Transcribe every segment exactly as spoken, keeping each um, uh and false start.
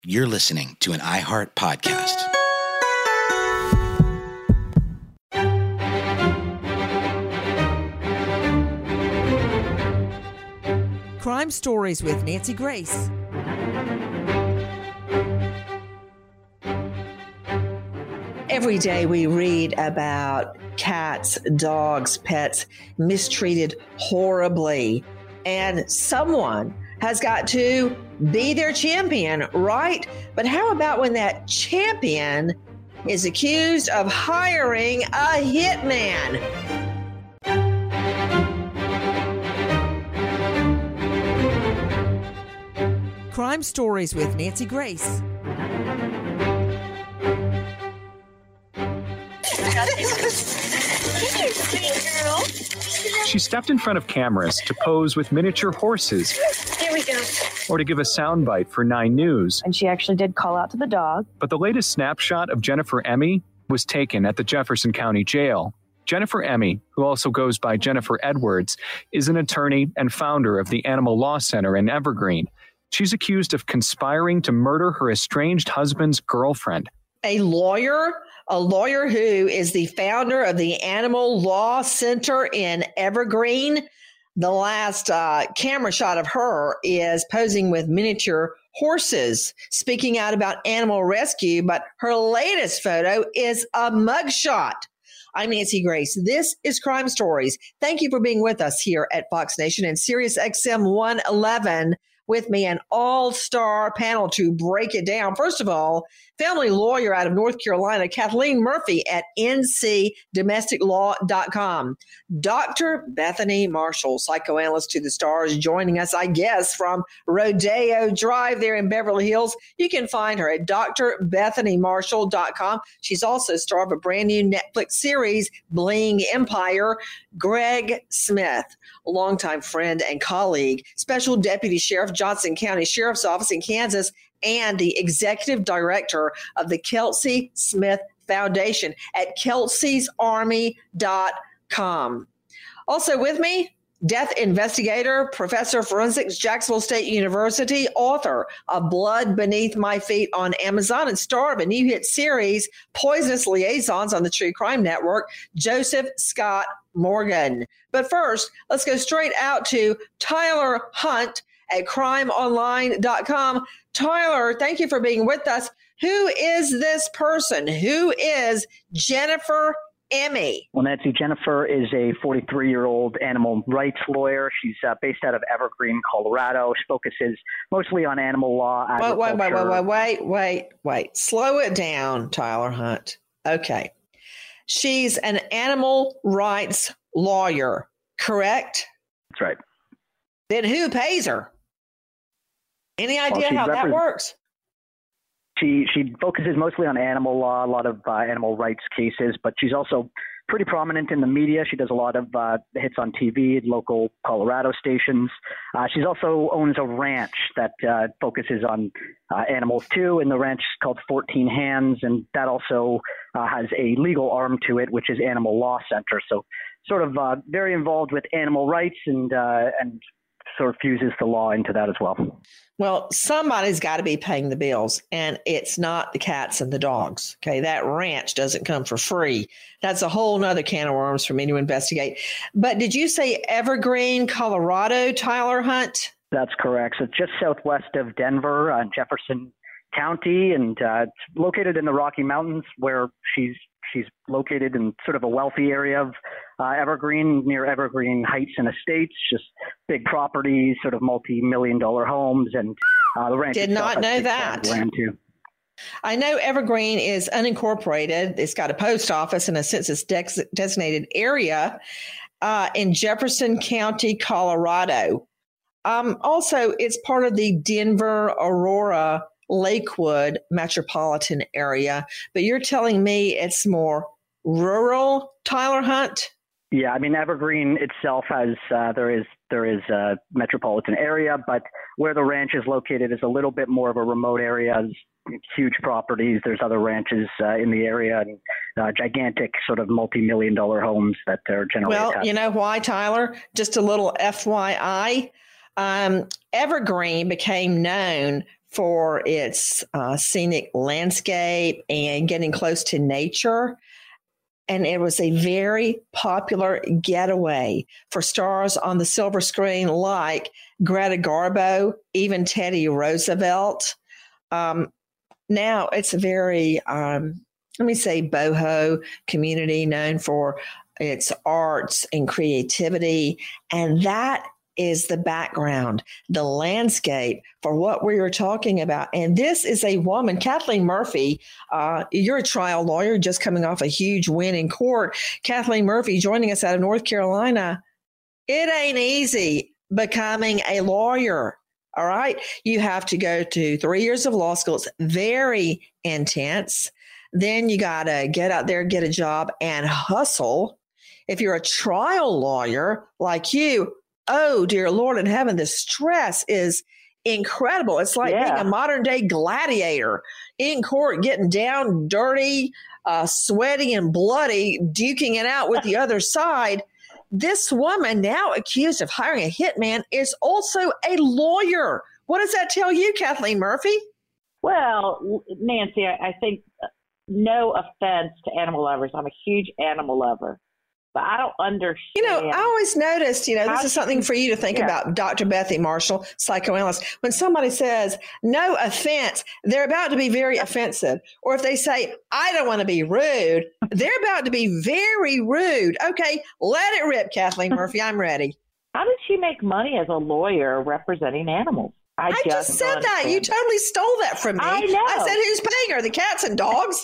You're listening to an iHeart podcast. Crime Stories with Nancy Grace. Every day we read about cats, dogs, pets mistreated horribly, and someone has got to be their champion, right? But how about when that champion is accused of hiring a hitman? Crime Stories with Nancy Grace. She stepped in front of cameras to pose with miniature horses. Here we go. Or to give a soundbite for Nine News. And she actually did call out to the dog. But the latest snapshot of Jennifer Emmy was taken at the Jefferson County Jail. Jennifer Emmy, who also goes by Jennifer Edwards, is an attorney and founder of the Animal Law Center in Evergreen. She's accused of conspiring to murder her estranged husband's girlfriend. A lawyer? A lawyer who is the founder of the Animal Law Center in Evergreen. The last uh, camera shot of her is posing with miniature horses, speaking out about animal rescue, but her latest photo is a mugshot. I'm Nancy Grace. This is Crime Stories. Thank you for being with us here at Fox Nation and Sirius X M one eleven. With me, an all-star panel to break it down. First of all, family lawyer out of North Carolina, Kathleen Murphy at N C domestic law dot com. Doctor Bethany Marshall, psychoanalyst to the stars, joining us, I guess, from Rodeo Drive there in Beverly Hills. You can find her at Dr Bethany Marshall dot com. She's also star of a brand new Netflix series, Bling Empire. Greg Smith, a longtime friend and colleague, Special Deputy Sheriff, Johnson County Sheriff's Office in Kansas, and the Executive Director of the Kelsey Smith Foundation at kelseys army dot com. Also with me, death investigator, professor of forensics, Jacksonville State University, author of Blood Beneath My Feet on Amazon, and star of a new hit series, Poisonous Liaisons on the True Crime Network, Joseph Scott Morgan. But first, let's go straight out to Tyler Hunt at crime online dot com. Tyler, thank you for being with us. Who is this person? Who is Jennifer Emmy? Well, Nancy, Jennifer is a forty-three-year-old animal rights lawyer. She's uh, based out of Evergreen, Colorado. She focuses mostly on animal law, agriculture. Wait, wait, wait, wait, wait, wait, wait. Slow it down, Tyler Hunt. Okay. She's an animal rights lawyer, correct? That's right. Then who pays her? Any idea well, how repre- that works? She she focuses mostly on animal law, a lot of uh, animal rights cases, but she's also pretty prominent in the media. She does a lot of uh, hits on T V at local Colorado stations. Uh, she's also owns a ranch that uh, focuses on uh, animals too, and the ranch is called fourteen Hands, and that also uh, has a legal arm to it, which is Animal Law Center. So sort of uh, very involved with animal rights and uh, and sort of fuses the law into that as well. Well, somebody's got to be paying the bills, and it's not the cats and the dogs. Okay, that ranch doesn't come for free. That's a whole nother can of worms for me to investigate. But did you say Evergreen, Colorado, Tyler Hunt? That's correct. So just southwest of Denver, uh, Jefferson County, and uh, it's located in the Rocky Mountains, where she's she's located in sort of a wealthy area of uh, Evergreen, near Evergreen Heights and Estates, just big properties, sort of multi-million dollar homes, and uh, the ranch. Did not know that. Land too. I know Evergreen is unincorporated. It's got a post office and a census dex- designated area uh, in Jefferson County, Colorado. Um, also, it's part of the Denver, Aurora, Lakewood metropolitan area. But you're telling me it's more rural, Tyler Hunt? Yeah, I mean, Evergreen itself has, uh, there is there is a metropolitan area, but where the ranch is located is a little bit more of a remote area. There's huge properties. There's other ranches uh, in the area, and uh, gigantic sort of multi-million dollar homes that are generally Well, attached. You know why, Tyler? Just a little F Y I. Um, Evergreen became known for its uh, scenic landscape and getting close to nature. And it was a very popular getaway for stars on the silver screen like Greta Garbo, even Teddy Roosevelt. Um, now it's a very, um, let me say, boho community known for its arts and creativity. And that is the background, the landscape for what we were talking about. And this is a woman, Kathleen Murphy. Uh, you're a trial lawyer just coming off a huge win in court. Kathleen Murphy joining us out of North Carolina. It ain't easy becoming a lawyer. All right. You have to go to three years of law school. It's very intense. Then you got to get out there, get a job and hustle. If you're a trial lawyer like you, oh, dear Lord in heaven, the stress is incredible. It's like yeah. being a modern day gladiator in court, getting down, dirty, uh, sweaty and bloody, duking it out with the other side. This woman, now accused of hiring a hitman, is also a lawyer. What does that tell you, Kathleen Murphy? Well, Nancy, I, I think no offense to animal lovers. I'm a huge animal lover. But I don't understand. You know, I always noticed, you know, this is something for you to think yeah. about, Doctor Bethy Marshall, psychoanalyst. When somebody says, no offense, they're about to be very offensive. Or if they say, I don't want to be rude, they're about to be very rude. Okay, let it rip, Kathleen Murphy. I'm ready. How did she make money as a lawyer representing animals? I, I just, just said that. You totally stole that from me. I know. I said, who's paying her? The cats and dogs?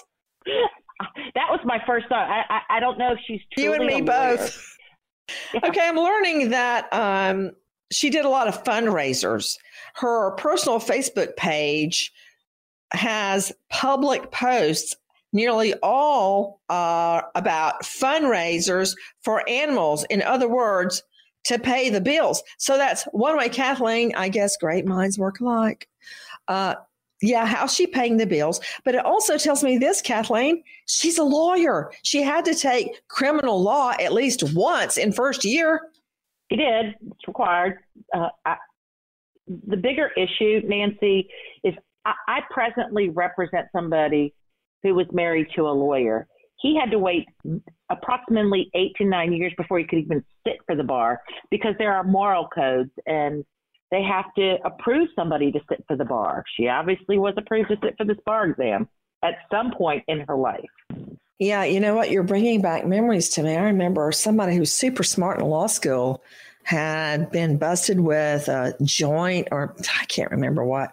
That was my first thought. I, I I don't know if she's truly you and me both. Yeah. Okay, I'm learning that um, she did a lot of fundraisers. Her personal Facebook page has public posts, nearly all uh, about fundraisers for animals. In other words, to pay the bills. So that's one way, Kathleen, I guess great minds work alike. Uh, Yeah, how's she paying the bills? But it also tells me this, Kathleen, she's a lawyer. She had to take criminal law at least once in first year. She did. It's required. Uh, I, the bigger issue, Nancy, is I, I presently represent somebody who was married to a lawyer. He had to wait approximately eight to nine years before he could even sit for the bar because there are moral codes and they have to approve somebody to sit for the bar. She obviously was approved to sit for this bar exam at some point in her life. Yeah, you know what? You're bringing back memories to me. I remember somebody who's super smart in law school had been busted with a joint or I can't remember what,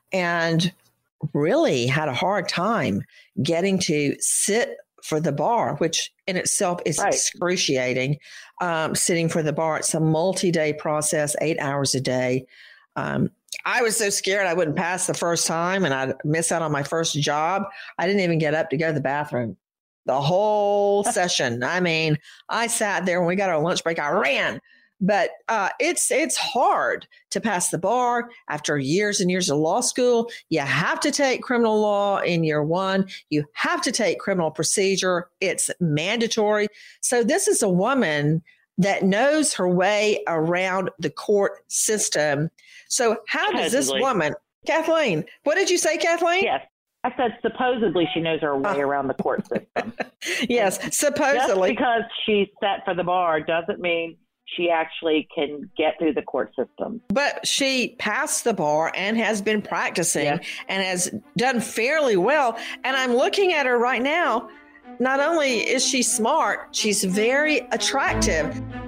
and really had a hard time getting to sit for the bar, which in itself is right. excruciating. Um, sitting for the bar, it's a multi-day process, eight hours a day. Um, I was so scared I wouldn't pass the first time and I'd miss out on my first job. I didn't even get up to go to the bathroom the whole session. I mean, I sat there when we got our lunch break, I ran. But uh, it's it's hard to pass the bar after years and years of law school. You have to take criminal law in year one. You have to take criminal procedure. It's mandatory. So this is a woman that knows her way around the court system. So how does this woman, Kathleen, what did you say, Kathleen? Yes. I said supposedly she knows her way uh, around the court system. Yes, supposedly. Just because she's set for the bar doesn't mean she actually can get through the court system. But she passed the bar and has been practicing yeah. and has done fairly well. And I'm looking at her right now. Not only is she smart, she's very attractive.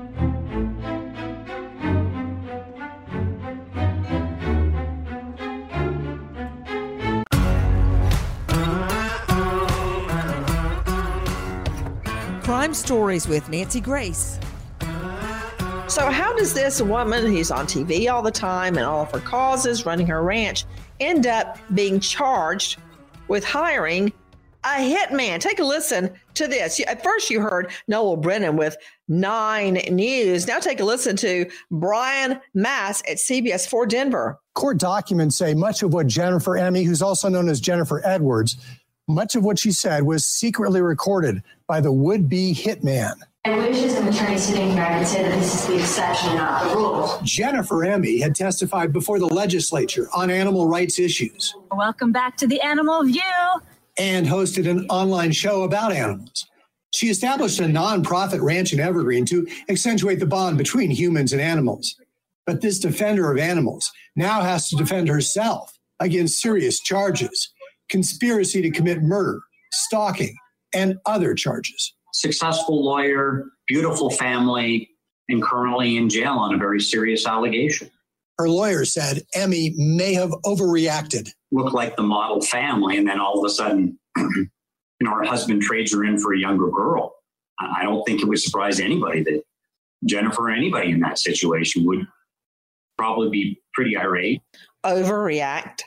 Crime Stories with Nancy Grace. So how does this woman who's on T V all the time and all of her causes, running her ranch, end up being charged with hiring a hitman? Take a listen to this. At first you heard Noel Brennan with Nine News. Now take a listen to Brian Mass at C B S four Denver. Court documents say much of what Jennifer Emmy, who's also known as Jennifer Edwards, much of what she said was secretly recorded by the would-be hitman. I wish as an attorney sitting here, I could say that this is the exception, not the rule. Jennifer Emmy had testified before the legislature on animal rights issues. Welcome back to the Animal View. And hosted an online show about animals. She established a nonprofit ranch in Evergreen to accentuate the bond between humans and animals. But this defender of animals now has to defend herself against serious charges, conspiracy to commit murder, stalking, and other charges. Successful lawyer, beautiful family, and currently in jail on a very serious allegation. Her lawyer said Emmy may have overreacted. Looked like the model family, and then all of a sudden, you know, her husband trades her in for a younger girl. I don't think it would surprise anybody that Jennifer or anybody in that situation would probably be pretty irate. Overreact,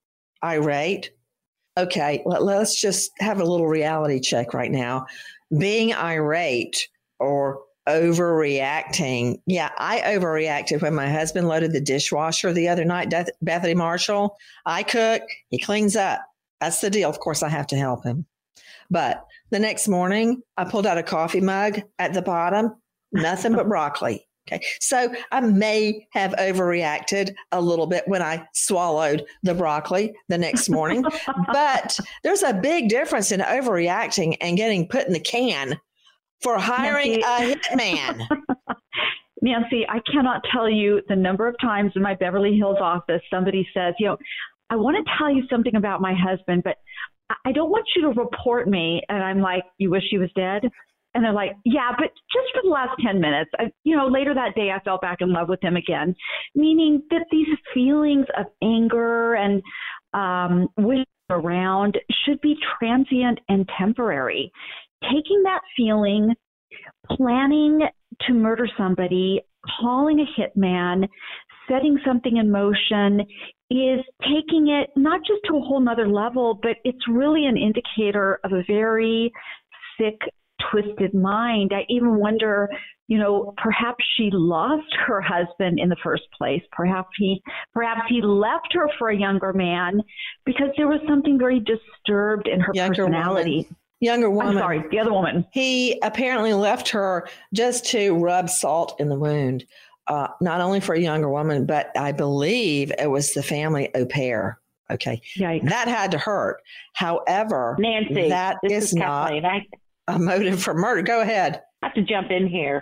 irate. Okay, let, let's just have a little reality check right now. Being irate or overreacting. Yeah, I overreacted when my husband loaded the dishwasher the other night, Bethany Marshall. I cook, he cleans up. That's the deal. Of course, I have to help him. But the next morning, I pulled out a coffee mug at the bottom, nothing but broccoli. Okay, so I may have overreacted a little bit when I swallowed the broccoli the next morning. But there's a big difference in overreacting and getting put in the can for hiring Nancy. a hitman. Nancy, I cannot tell you the number of times in my Beverly Hills office somebody says, you know, I want to tell you something about my husband, but I don't want you to report me. And I'm like, you wish he was dead? And they're like, yeah, but just for the last ten minutes. I, you know, later that day, I fell back in love with him again, meaning that these feelings of anger and um, wish around should be transient and temporary. Taking that feeling, planning to murder somebody, calling a hitman, setting something in motion is taking it not just to a whole nother level, but it's really an indicator of a very sick, twisted mind. I even wonder, you know, perhaps she lost her husband in the first place. Perhaps he, perhaps he left her for a younger man because there was something very disturbed in her younger personality. Woman. Younger woman. I'm sorry, the other woman. He apparently left her just to rub salt in the wound, uh, not only for a younger woman, but I believe it was the family au pair. Okay. Yikes. That had to hurt. However, Nancy, that is, is not I, a motive for murder. Go ahead. I have to jump in here.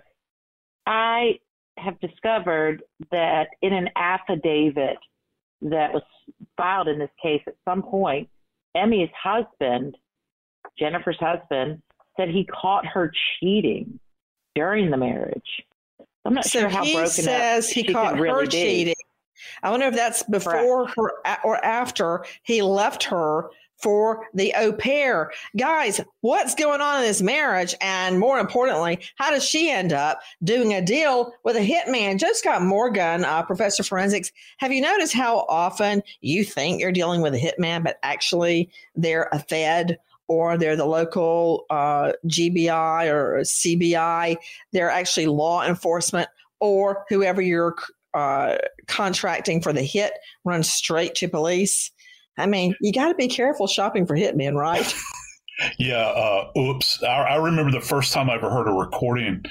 I have discovered that in an affidavit that was filed in this case at some point, Emmy's husband, Jennifer's husband, said he caught her cheating during the marriage. I'm not so sure how he broken says up he she caught really her be. cheating. I wonder if that's before her or after he left her for the au pair. Guys, what's going on in this marriage? And more importantly, how does she end up doing a deal with a hitman? Joe Scott Morgan, uh, professor of forensics, have you noticed how often you think you're dealing with a hitman, but actually they're a Fed or they're the local uh, G B I or C B I? They're actually law enforcement, or whoever you're uh, contracting for the hit runs straight to police. I mean, you got to be careful shopping for hitmen, right? Yeah. Uh, oops. I, I remember the first time I ever heard a recording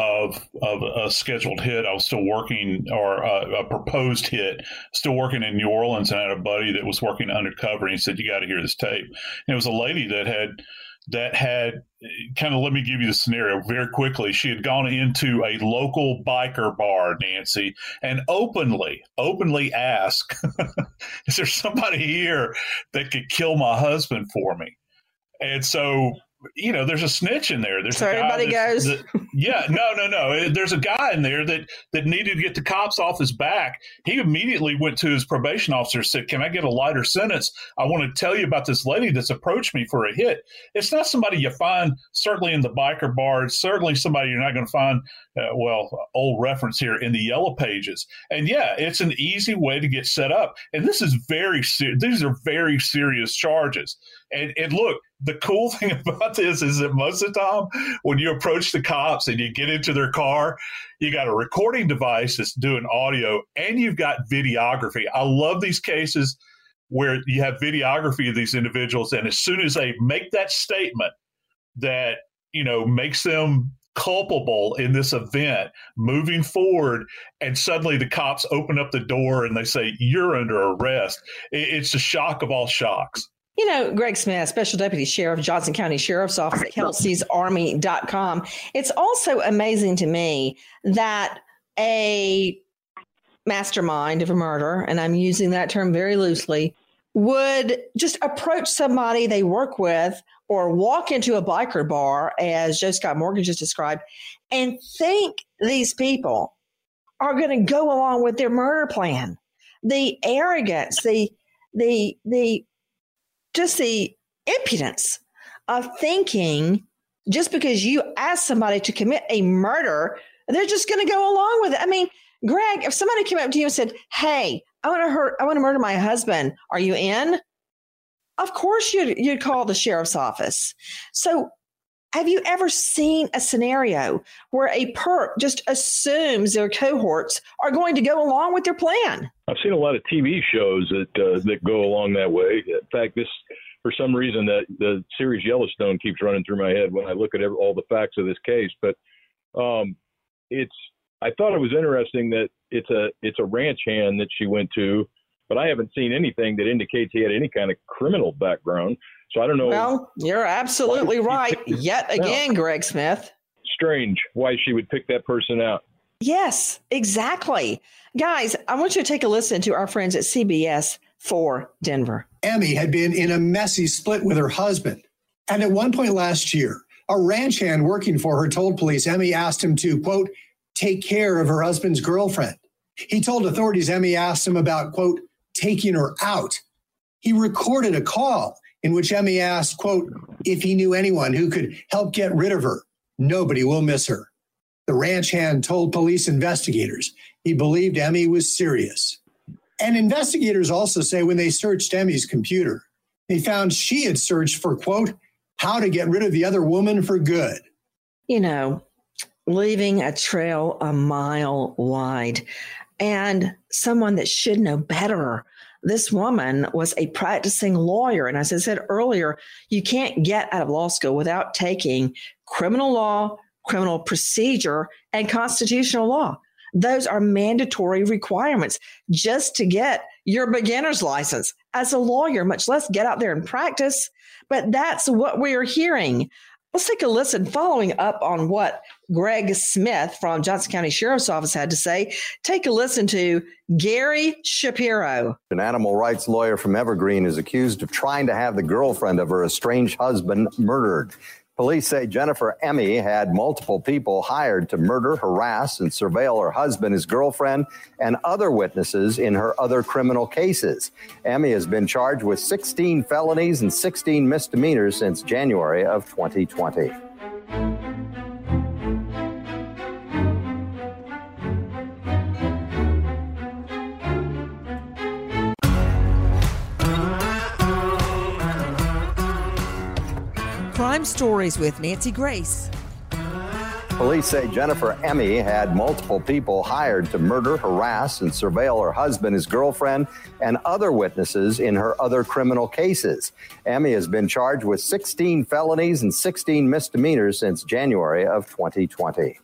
of of a scheduled hit. I was still working, or a, a proposed hit, still working in New Orleans, and I had a buddy that was working undercover, and he said, "You got to hear this tape." And it was a lady that had that had kind of, let me give you the scenario very quickly. She had gone into a local biker bar, Nancy, and openly, openly asked, "Is there somebody here that could kill my husband for me?" And so, you know, there's a snitch in there. There's so a guy everybody goes. That, yeah, no, no, no. There's a guy in there that that needed to get the cops off his back. He immediately went to his probation officer and said, "Can I get a lighter sentence? I want to tell you about this lady that's approached me for a hit." It's not somebody you find certainly in the biker bar. It's certainly somebody you're not going to find, uh, well, old reference here, in the yellow pages. And yeah, it's an easy way to get set up. And this is very serious. These are very serious charges. And, and look, the cool thing about this is that most of the time when you approach the cops and you get into their car, you got a recording device that's doing audio and you've got videography. I love these cases where you have videography of these individuals. And as soon as they make that statement that, you know, makes them culpable in this event moving forward, and suddenly the cops open up the door and they say, you're under arrest. It's the shock of all shocks. You know, Greg Smith, Special Deputy Sheriff, Johnson County Sheriff's Office at Kelsey's Army dot com. It's also amazing to me that a mastermind of a murder, and I'm using that term very loosely, would just approach somebody they work with or walk into a biker bar, as Joe Scott Morgan just described, and think these people are going to go along with their murder plan. The arrogance, the, the, the, just the impudence of thinking just because you ask somebody to commit a murder, they're just going to go along with it. I mean, Greg, if somebody came up to you and said, hey, I want to hurt, I want to murder my husband, are you in? Of course you'd, you'd call the sheriff's office. So have you ever seen a scenario where a perp just assumes their cohorts are going to go along with their plan? I've seen a lot of T V shows that uh, that go along that way. In fact, this, for some reason, that the series Yellowstone keeps running through my head when I look at every, all the facts of this case. But um, it's, I thought it was interesting that it's a it's a ranch hand that she went to, but I haven't seen anything that indicates he had any kind of criminal background. So I don't know. Well, you're absolutely right. Yet again, Greg Smith. Strange why she would pick that person out. Yes, exactly. Guys, I want you to take a listen to our friends at C B S four Denver. Emmy had been in a messy split with her husband. And at one point last year, a ranch hand working for her told police Emmy asked him to, quote, take care of her husband's girlfriend. He told authorities Emmy asked him about, quote, taking her out. He recorded a call in which Emmy asked, quote, if he knew anyone who could help get rid of her. Nobody will miss her. The ranch hand told police investigators he believed Emmy was serious. And investigators also say when they searched Emmy's computer, they found she had searched for, quote, how to get rid of the other woman for good. You know, leaving a trail a mile wide, and someone that should know better. This woman was a practicing lawyer. And as I said earlier, you can't get out of law school without taking criminal law, criminal procedure, and constitutional law. Those are mandatory requirements just to get your beginner's license as a lawyer, much less get out there and practice. But that's what we're hearing. Let's take a listen following up on what Greg Smith from Johnson County Sheriff's Office had to say. Take a listen to Gary Shapiro. An animal rights lawyer from Evergreen is accused of trying to have the girlfriend of her estranged husband murdered. Police say Jennifer Emmy had multiple people hired to murder, harass, and surveil her husband, his girlfriend, and other witnesses in her other criminal cases. Emmy has been charged with sixteen felonies and sixteen misdemeanors since January of twenty twenty. Crime Stories with Nancy Grace. Police say Jennifer Emmy had multiple people hired to murder, harass, and surveil her husband, his girlfriend, and other witnesses in her other criminal cases. Emmy has been charged with sixteen felonies and sixteen misdemeanors since January of twenty twenty.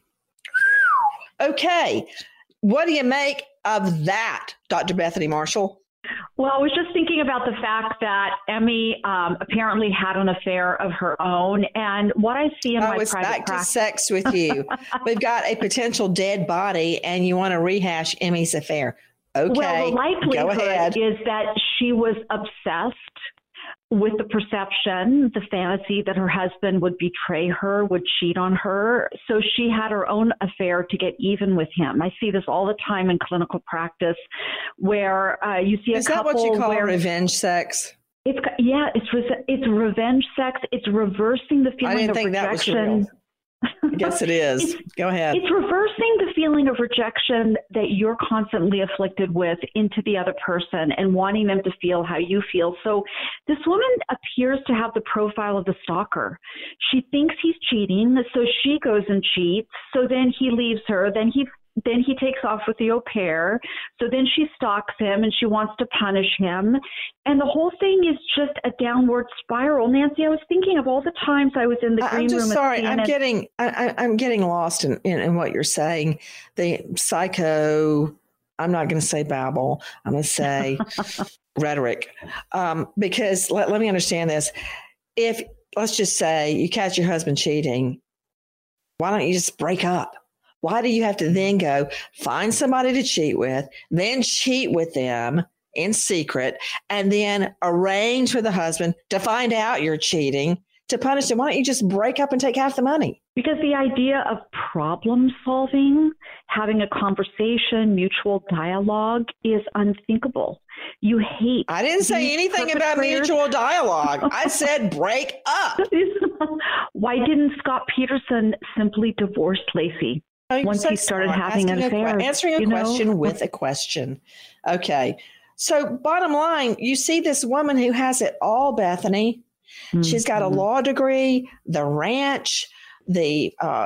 Okay. What do you make of that, Doctor Bethany Marshall? Well, I was just thinking about the fact that Emmy um, apparently had an affair of her own, and what I see in oh, my it's private back practice. to sex with you. We've got a potential dead body, and you want to rehash Emmy's affair. Okay, well, the go ahead. likelihood is that she was obsessed with the perception, the fantasy that her husband would betray her, would cheat on her. So she had her own affair to get even with him. I see this all the time in clinical practice where uh, you see a Is couple that what you call where revenge sex? It's yeah, it's it's revenge sex. It's reversing the feeling I didn't of think rejection. That was real. I guess it is. Go ahead. It's reversing the feeling of rejection that you're constantly afflicted with into the other person and wanting them to feel how you feel. So this woman appears to have the profile of the stalker. She thinks he's cheating, so she goes and cheats. So then he leaves her. Then he then he takes off with the au pair. So then she stalks him and she wants to punish him. And the whole thing is just a downward spiral. Nancy, I was thinking of all the times I was in the green I'm just room. sorry. I'm getting, I, I'm getting lost in, in, in what you're saying. The psycho, I'm not going to say babble. I'm going to say rhetoric. Um, because let, let me understand this. If, let's just say you catch your husband cheating, why don't you just break up? Why do you have to then go find somebody to cheat with, then cheat with them in secret, and then arrange for the husband to find out you're cheating to punish him? Why don't you just break up and take half the money? Because the idea of problem solving, having a conversation, mutual dialogue is unthinkable. You hate. I didn't say anything about mutual dialogue. I said break up. Why didn't Scott Peterson simply divorce Lacey oh, once so he started smart. having an Asking affair? A, answering a you question know? with a question. Okay. So bottom line, you see this woman who has it all, Bethany. Mm-hmm. She's got a law degree, the ranch, the uh,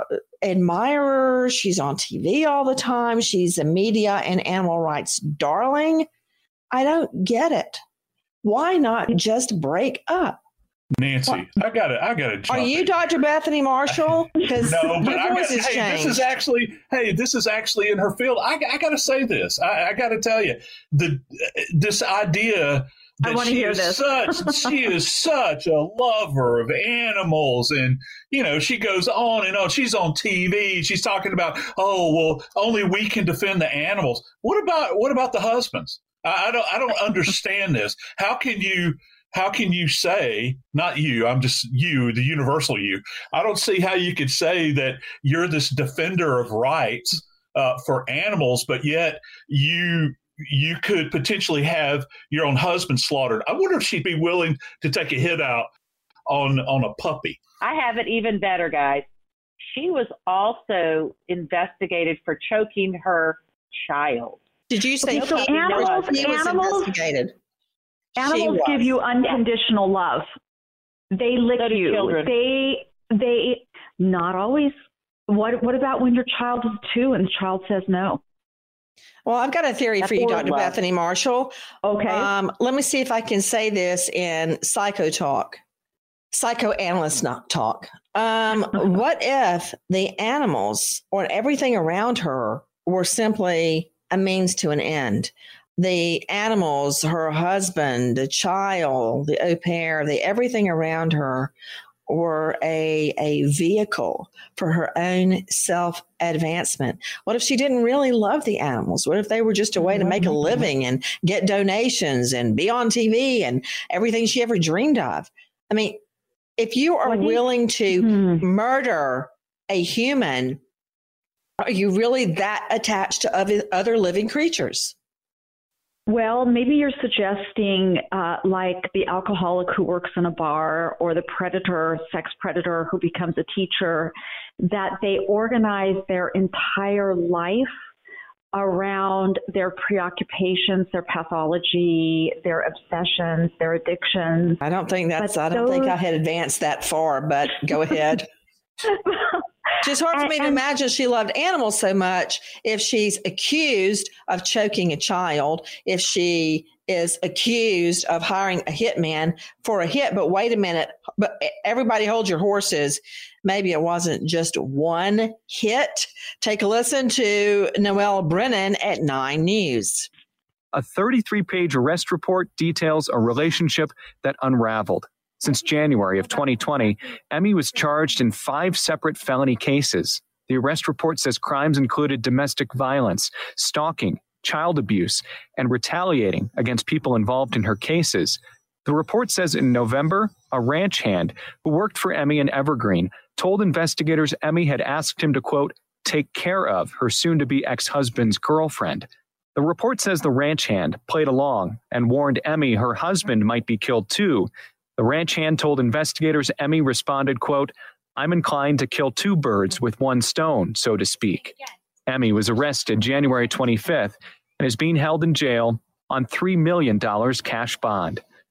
admirer. She's on T V all the time. She's a media and animal rights darling. I don't get it. Why not just break up? Nancy, what? I got to I got to Are you in. Doctor Bethany Marshall? Because no, but your voice got, has hey, changed. This is actually, hey, this is actually in her field. I, I got to say this. I, I got to tell you, the this idea that I want to she hear is this. such she is such a lover of animals, and you know she goes on and on. She's on T V. She's talking about, oh well, only we can defend the animals. What about what about the husbands? I, I don't I don't understand this. How can you? How can you say, not you, I'm just you, the universal you. I don't see how you could say that you're this defender of rights uh, for animals, but yet you you could potentially have your own husband slaughtered. I wonder if she'd be willing to take a hit out on, on a puppy. I have it even better, guys. She was also investigated for choking her child. Did you say so animals, he was animals, investigated? Animals give you unconditional love. They lick So do you. children. They they not always. What what about when your child is two and the child says no? Well, I've got a theory That's for you, Doctor love. Bethany Marshall. Okay. Um, let me see if I can say this in psycho talk, psychoanalyst not talk. Um, what if the animals or everything around her were simply a means to an end? The animals, her husband, the child, the au pair, the everything around her were a, a vehicle for her own self-advancement. What if she didn't really love the animals? What if they were just a way to make a living and get donations and be on T V and everything she ever dreamed of? I mean, if you are What do you- willing to Hmm. murder a human, are you really that attached to other, other living creatures? Well, maybe you're suggesting uh, like the alcoholic who works in a bar or the predator, sex predator who becomes a teacher, that they organize their entire life around their preoccupations, their pathology, their obsessions, their addictions. I don't think that's, But I don't think those- I had advanced that far, but go ahead. It's hard for me to And- imagine she loved animals so much if she's accused of choking a child, if she is accused of hiring a hitman for a hit. But wait a minute, but everybody hold your horses. Maybe it wasn't just one hit. Take a listen to Noelle Brennan at Nine News. A thirty-three page arrest report details a relationship that unraveled. Since January of twenty twenty, Emmy was charged in five separate felony cases. The arrest report says crimes included domestic violence, stalking, child abuse, and retaliating against people involved in her cases. The report says in November, a ranch hand who worked for Emmy in Evergreen told investigators Emmy had asked him to, quote, take care of her soon-to-be ex-husband's girlfriend. The report says the ranch hand played along and warned Emmy her husband might be killed too. The ranch hand told investigators Emmy responded, quote, I'm inclined to kill two birds with one stone, so to speak. Emmy was arrested January twenty-fifth and is being held in jail on three million dollars cash bond.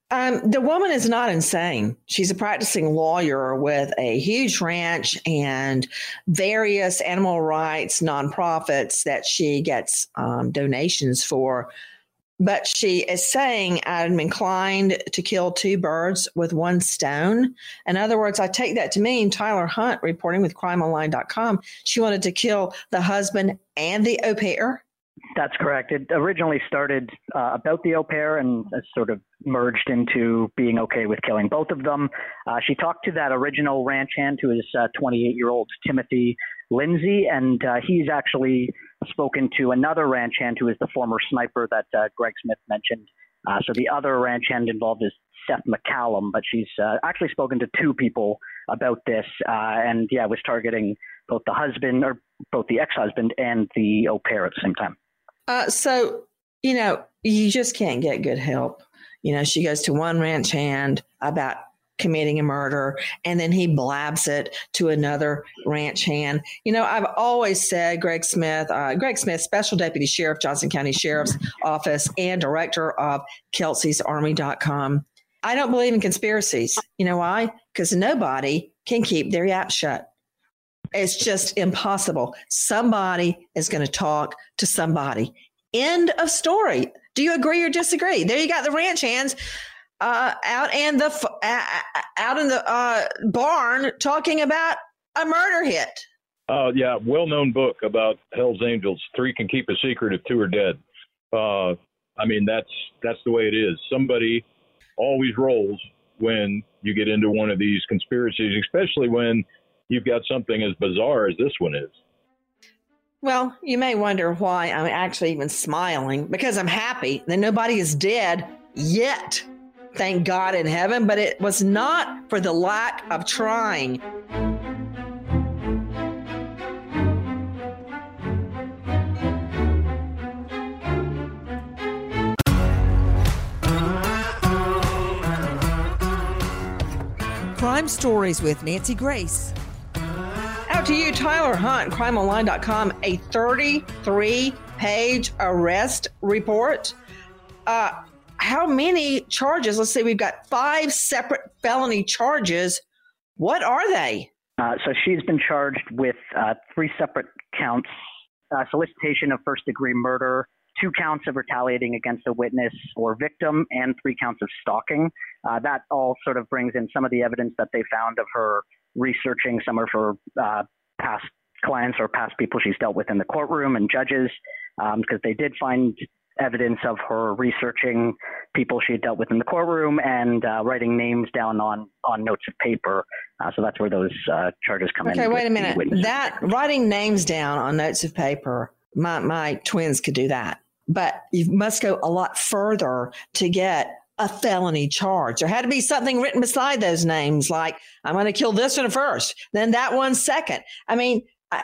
Um, the woman is not insane. She's a practicing lawyer with a huge ranch and various animal rights nonprofits that she gets um, donations for. But she is saying, I'm inclined to kill two birds with one stone. In other words, I take that to mean Tyler Hunt, reporting with crime online dot com, she wanted to kill the husband and the au pair. That's correct. It originally started uh, about the au pair and uh, sort of merged into being okay with killing both of them. Uh, she talked to that original ranch hand, who is uh, twenty-eight-year-old Timothy Lindsay, and uh, he's actually spoken to another ranch hand who is the former sniper that uh, Greg Smith mentioned. Uh, so the other ranch hand involved is Seth McCallum, but she's uh, actually spoken to two people about this, uh, and yeah, was targeting both the husband or both the ex-husband and the au pair at the same time. Uh, so, you know, you just can't get good help. You know, she goes to one ranch hand about committing a murder, and then he blabs it to another ranch hand. You know, I've always said Greg Smith, uh, Greg Smith, Special Deputy Sheriff, Johnson County Sheriff's Office, and Director of Kelsey's Army dot com. I don't believe in conspiracies. You know why? Because nobody can keep their yap shut. It's just impossible. Somebody is going to talk to somebody. End of story. Do you agree or disagree? There you got the ranch hands uh, out in the uh, out in the uh, barn talking about a murder hit. Uh, yeah, well-known book about Hell's Angels. Three can keep a secret if two are dead. Uh, I mean, that's that's the way it is. Somebody always rolls when you get into one of these conspiracies, especially when you've got something as bizarre as this one is. Well, you may wonder why I'm actually even smiling, because I'm happy that nobody is dead yet. Thank God in heaven, but it was not for the lack of trying. Crime Stories with Nancy Grace. Out to you, Tyler Hunt, crime online dot com, a thirty-three page arrest report. Uh, how many charges? Let's see, we've got five separate felony charges. What are they? Uh, so she's been charged with uh, three separate counts, uh, solicitation of first-degree murder, two counts of retaliating against a witness or victim, and three counts of stalking. Uh, that all sort of brings in some of the evidence that they found of her researching some of her uh, past clients or past people she's dealt with in the courtroom and judges, because um, they did find evidence of her researching people she had dealt with in the courtroom and uh, writing names down on, on notes of paper. Uh, so that's where those uh, charges come okay, in. Okay, wait a minute. That writing names down on notes of paper, my, my twins could do that. But you must go a lot further to get a felony charge. There had to be something written beside those names, like, I'm going to kill this one first, then that one second. I mean,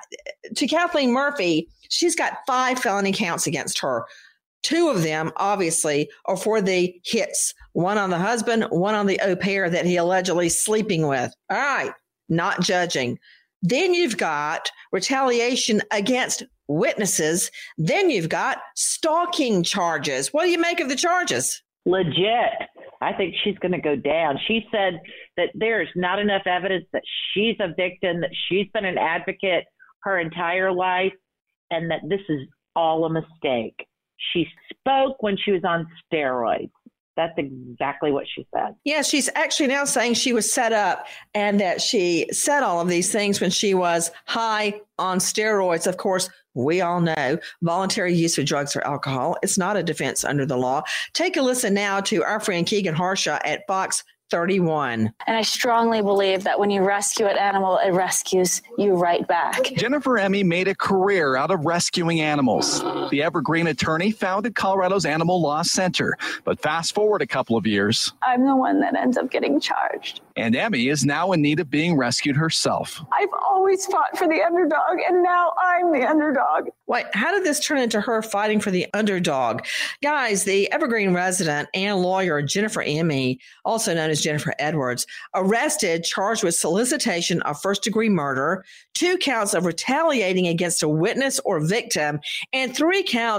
to Kathleen Murphy, she's got five felony counts against her. Two of them, obviously, are for the hits. One on the husband, one on the au pair that he allegedly sleeping with. All right, not judging. Then you've got retaliation against witnesses. Then you've got stalking charges. What do you make of the charges? Legit. I think she's going to go down. She said that there's not enough evidence that she's a victim, that she's been an advocate her entire life, and that this is all a mistake. She spoke when she was on steroids. That's exactly what she said. Yeah, she's actually now saying she was set up and that she said all of these things when she was high on steroids. Of course, we all know voluntary use of drugs or alcohol. It's not a defense under the law. Take a listen now to our friend Keegan Harshaw at Fox thirty-one. And I strongly believe that when you rescue an animal, it rescues you right back. Jennifer Emmy made a career out of rescuing animals. The Evergreen attorney founded Colorado's Animal Law Center. But fast forward a couple of years. I'm the one that ends up getting charged. And Emmy is now in need of being rescued herself. I've always fought for the underdog, and now I'm the underdog. Wait, how did this turn into her fighting for the underdog? Guys, the Evergreen resident and lawyer Jennifer Emmy, also known as Jennifer Edwards, arrested, charged with solicitation of first-degree murder, two counts of retaliating against a witness or victim, and three counts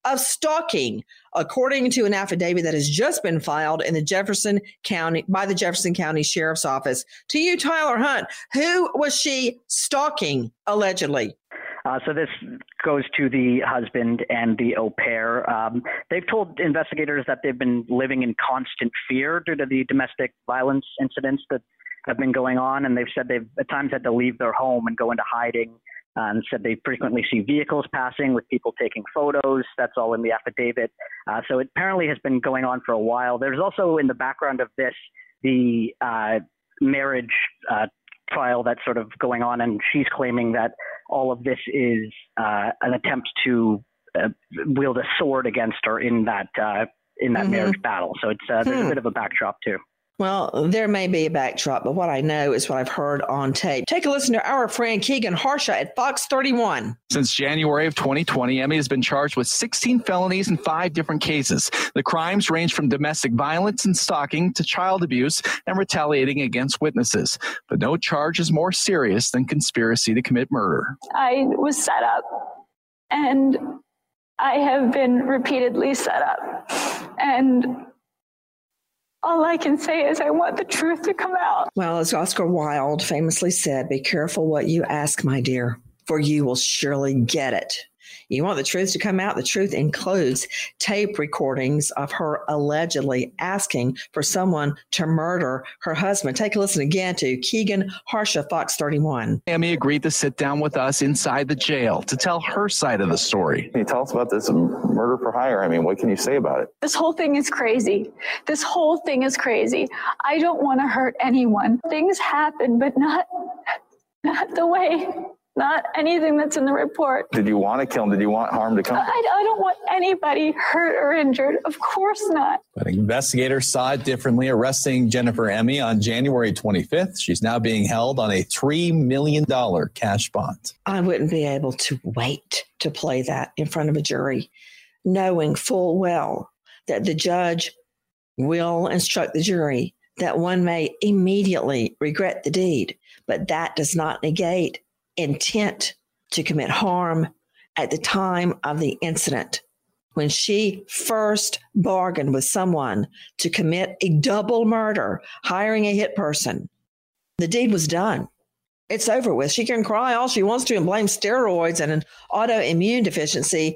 of stalking, according to an affidavit that has just been filed in the Jefferson County by the Jefferson County Sheriff's Office. To you, Tyler Hunt, who was she stalking allegedly? Uh, so this goes to the husband and the au pair. Um, they've told investigators that they've been living in constant fear due to the domestic violence incidents that have been going on, and they've said they've at times had to leave their home and go into hiding, uh, and said they frequently see vehicles passing with people taking photos. That's all in the affidavit. Uh, so it apparently has been going on for a while. There's also in the background of this the uh, marriage uh, trial that's sort of going on, and she's claiming that all of this is uh, an attempt to uh, wield a sword against her in that uh, in that mm-hmm. marriage battle. So it's uh, there's hmm. a bit of a backdrop too. Well, there may be a backdrop, but what I know is what I've heard on tape. Take a listen to our friend Keegan Harsha at Fox thirty-one. Since January of twenty twenty, Emmy has been charged with sixteen felonies in five different cases. The crimes range from domestic violence and stalking to child abuse and retaliating against witnesses. But no charge is more serious than conspiracy to commit murder. I was set up, and I have been repeatedly set up. And all I can say is I want the truth to come out. Well, as Oscar Wilde famously said, be careful what you ask, my dear, for you will surely get it. You want the truth to come out? The truth includes tape recordings of her allegedly asking for someone to murder her husband. Take a listen again to Keegan Harsha, Fox thirty-one. Emmy agreed to sit down with us inside the jail to tell her side of the story. Can you tell us about this murder for hire? I mean, what can you say about it? This whole thing is crazy. This whole thing is crazy. I don't want to hurt anyone. Things happen, but not, not the way... Not anything that's in the report. Did you want to kill him? Did you want harm to come? I, I don't want anybody hurt or injured. Of course not. But investigators saw it differently, arresting Jennifer Emmy on January twenty-fifth. She's now being held on a three million dollars cash bond. I wouldn't be able to wait to play that in front of a jury, knowing full well that the judge will instruct the jury that one may immediately regret the deed, but that does not negate intent to commit harm at the time of the incident. When she first bargained with someone to commit a double murder, hiring a hit person, the deed was done. It's over with. She can cry all she wants to and blame steroids and an autoimmune deficiency.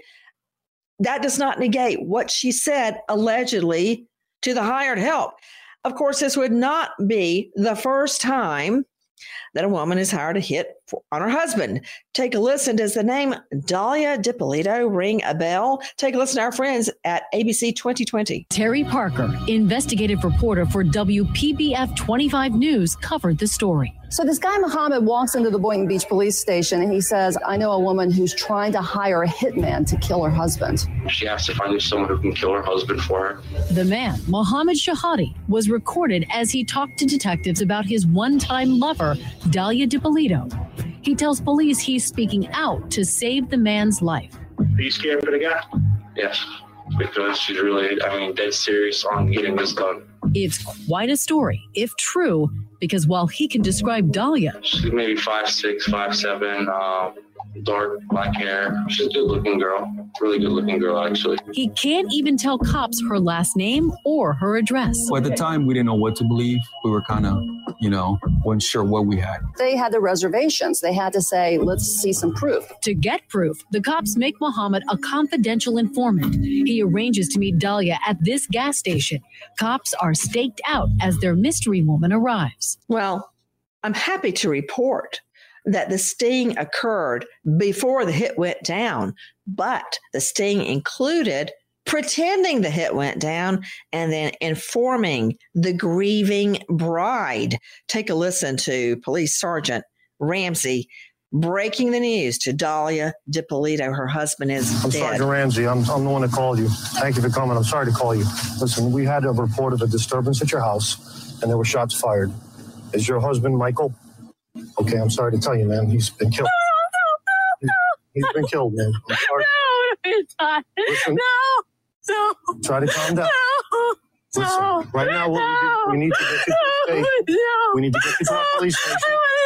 That does not negate what she said allegedly to the hired help. Of course, this would not be the first time that a woman is hired a hit for, on her husband. Take a listen. Does the name Dahlia DiPolito ring a bell? Take a listen to our friends at A B C twenty twenty. Terry Parker, investigative reporter for W P B F twenty-five News, covered the story. So this guy, Muhammad, walks into the Boynton Beach police station and he says, I know a woman who's trying to hire a hitman to kill her husband. She has to find someone who can kill her husband for her. The man, Mohammed Shahadi, was recorded as he talked to detectives about his one-time lover, Dahlia DiPolito. He tells police he's speaking out to save the man's life. Are you scared for the guy? Yes, because she's really, I mean, dead serious on getting this done. It's quite a story, if true, because while he can describe Dahlia, she's maybe five six, five seven, um, dark black hair. She's a good-looking girl, really good-looking girl, actually. He can't even tell cops her last name or her address. Well, at the time, we didn't know what to believe. We were kind of, you know, wasn't sure what we had. They had the reservations. They had to say, let's see some proof. To get proof, the cops make Muhammad a confidential informant. He arranges to meet Dahlia at this gas station. Cops are staked out as their mystery woman arrives. Well, I'm happy to report that the sting occurred before the hit went down, but the sting included pretending the hit went down and then informing the grieving bride. Take a listen to Police Sergeant Ramsey breaking the news to Dahlia DiPolito. Her husband is I'm dead. Sergeant Ramsey. I'm, I'm the one that called you. Thank you for coming. I'm sorry to call you. Listen, we had a report of a disturbance at your house, and there were shots fired. Is your husband Michael? Okay, I'm sorry to tell you, man. He's been killed. No, no, no, he's, he's been killed, man. I'm sorry. No, it's not. Listen, no, no. Try to calm down. No, Listen, no, right now, what no, we, need, we need to get you to the station. No, we need to get you to our police station.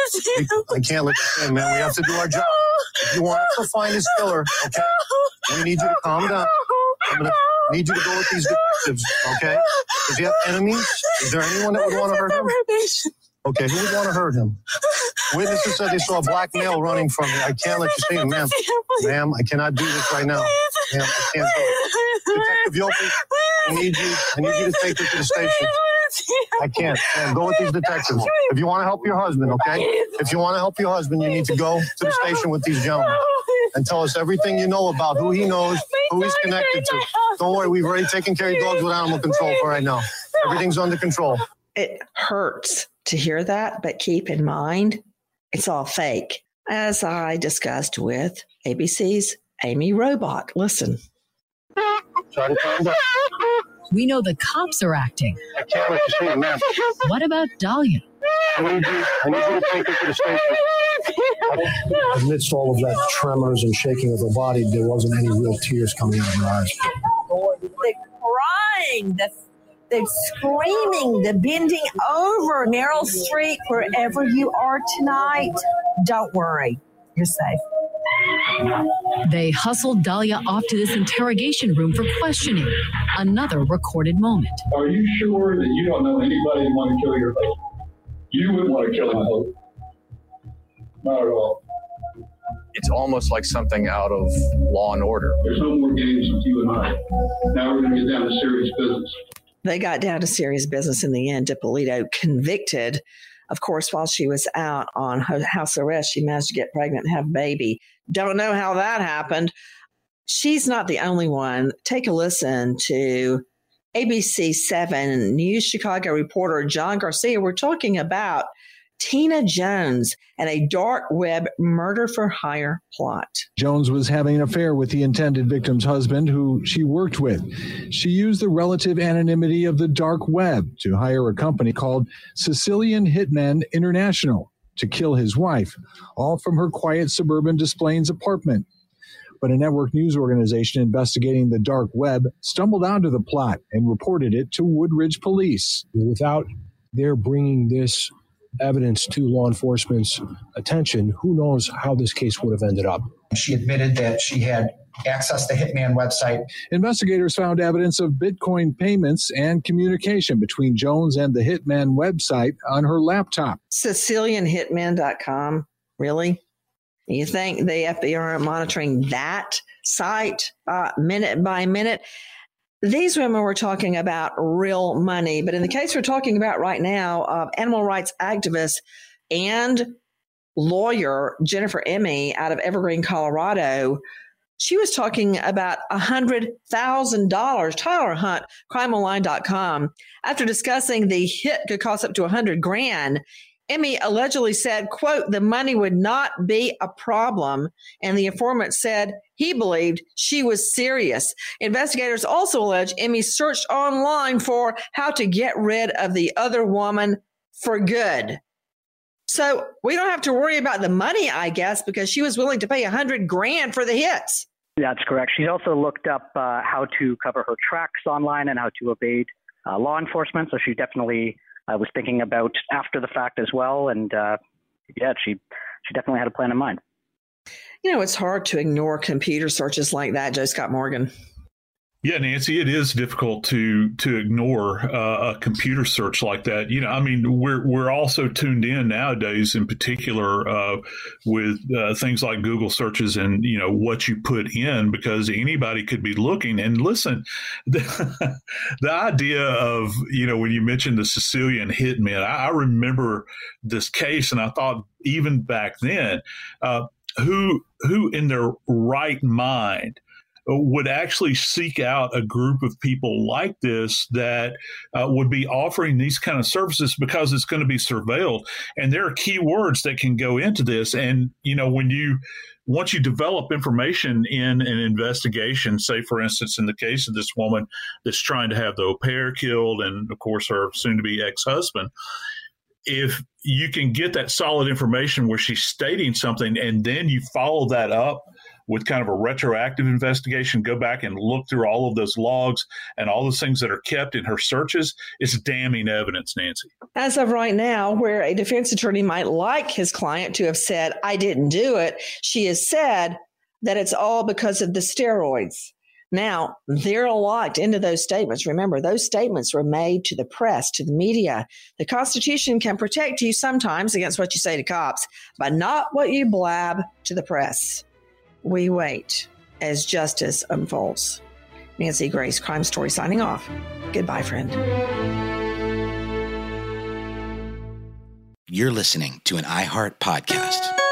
I, I can't let you in, man. We have to do our job. If you want us to find his killer, okay, we need you to calm down. I'm going to need you to go with these detectives, okay? Does he have enemies? Is there anyone that would want to hurt him? Okay, who would want to hurt him? Witnesses said they saw a black male running from me. I can't let you see him, ma'am. Ma'am, I cannot do this right now. Ma'am, I can't do it. Detective Yopi, I need you. I need you to take her to the station. I can't. Ma'am, go with these detectives. If you want to help your husband, okay? If you want to help your husband, you need to go to the station with these gentlemen and tell us everything you know about who he knows, who he's connected to. Don't worry, we've already taken care of your dogs with animal control for right now. Everything's under control. It hurts to hear that, but keep in mind, it's all fake. As I discussed with A B C's Amy Robach. Listen. Try to calm down. We know the cops are acting. I can't let you see him, ma'am. What about Dahlia? I need you, I need you to take her to the station. Amidst all of that tremors and shaking of her body, there wasn't any real tears coming out of her eyes. They're crying, the, they're screaming, they're bending over. Meryl Streep, wherever you are tonight, don't worry, you're safe. They hustled Dahlia off to this interrogation room for questioning. Another recorded moment. Are you sure that you don't know anybody who want to kill your husband? You wouldn't want to kill my husband. Not at all. It's almost like something out of Law and Order. There's no more games with you and I. Now we're going to get down to serious business. They got down to serious business in the end. Dippolito convicted. Of course, while she was out on house arrest, she managed to get pregnant and have a baby. Don't know how that happened. She's not the only one. Take a listen to A B C seven News Chicago reporter John Garcia. We're talking about Tina Jones and a dark web murder for hire plot. Jones was having an affair with the intended victim's husband, who she worked with. She used the relative anonymity of the dark web to hire a company called Sicilian Hitmen International to kill his wife, all from her quiet suburban Des Plaines apartment. But a network news organization investigating the dark web stumbled onto the plot and reported it to Woodridge Police. Without their bringing this evidence to law enforcement's attention, who knows how this case would have ended up. She admitted that she had accessed the Hitman website. Investigators found evidence of Bitcoin payments and communication between Jones and the Hitman website on her laptop. Sicilian Hitman dot com. Really? You think the F B I aren't monitoring that site uh, minute by minute? These women were talking about real money, but in the case we're talking about right now, uh, animal rights activist and lawyer Jennifer Emmy out of Evergreen, Colorado, she was talking about one hundred thousand dollars. Tyler Hunt, crime online dot com. After discussing the hit could cost up to one hundred grand, Emmy allegedly said, quote, the money would not be a problem. And the informant said he believed she was serious. Investigators also allege Emmy searched online for how to get rid of the other woman for good. So we don't have to worry about the money, I guess, because she was willing to pay a hundred grand for the hits. That's correct. She's also looked up uh, how to cover her tracks online and how to evade uh, law enforcement. So she definitely I was thinking about after the fact as well. And uh, yeah, she she definitely had a plan in mind. You know, it's hard to ignore computer searches like that, Joe Scott Morgan. Yeah, Nancy, it is difficult to to ignore uh, a computer search like that. You know, I mean, we're we're also tuned in nowadays, in particular, uh, with uh, things like Google searches and, you know, what you put in, because anybody could be looking. And listen, the, the idea of, you know, when you mentioned the Sicilian hitmen, I, I remember this case, and I thought even back then, uh, who who in their right mind would actually seek out a group of people like this that uh, would be offering these kind of services, because it's going to be surveilled. And there are key words that can go into this. And, you know, when you, once you develop information in an investigation, say, for instance, in the case of this woman that's trying to have the au pair killed and, of course, her soon-to-be ex-husband, if you can get that solid information where she's stating something and then you follow that up with kind of a retroactive investigation, go back and look through all of those logs and all those things that are kept in her searches, it's damning evidence, Nancy. As of right now, where a defense attorney might like his client to have said, I didn't do it, she has said that it's all because of the steroids. Now, they're locked into those statements. Remember, those statements were made to the press, to the media. The Constitution can protect you sometimes against what you say to cops, but not what you blab to the press. We wait as justice unfolds. Nancy Grace, Crime Story, signing off. Goodbye, friend. You're listening to an iHeart podcast.